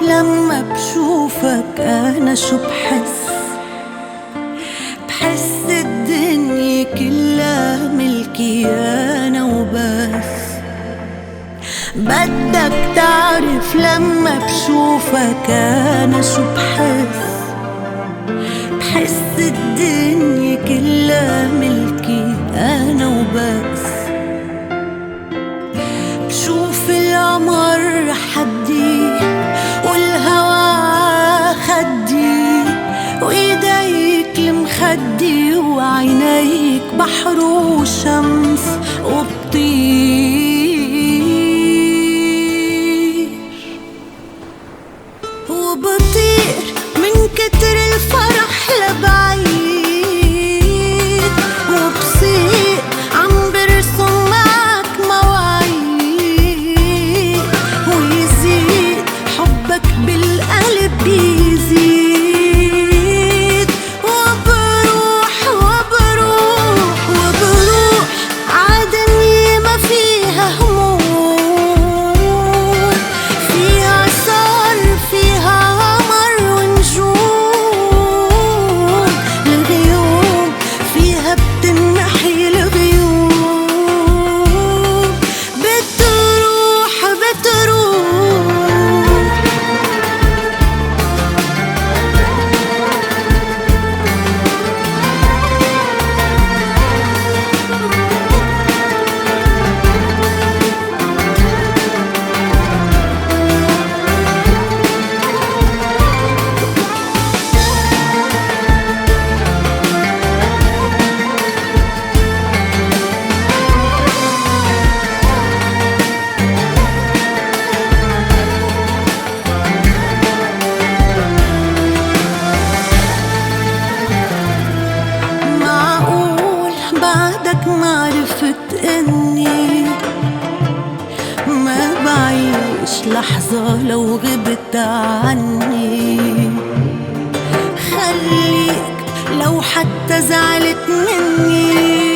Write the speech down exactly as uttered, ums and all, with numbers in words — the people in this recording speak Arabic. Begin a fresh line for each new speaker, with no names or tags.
لما بشوفك أنا شو بحس؟ بحس الدنيا كلها ملكي أنا وبس. بدك تعرف لما بشوفك أنا شو بحس؟ بحس الدنيا كلها ملكي أنا وبس. بشوف القمر حدي والهوا خدي وإيديك المخدي وعينيك بحر وشمس وبطير وبطير من كتر الفرح لبعيد، وبصير عم برسم معك مواعيد، ويزيد حبك بالقلب بيزيد، وبروح وبروح وبروح عالدنيا ما فيها هموم، فيها صار فيها قمر ونجوم، الغيوم فيها بتنمحي الغيوم، بتروح بتروح. بعدك معرفت اني ما بعيش لحظة لو غبت عني، خليك لو حتى زعلت مني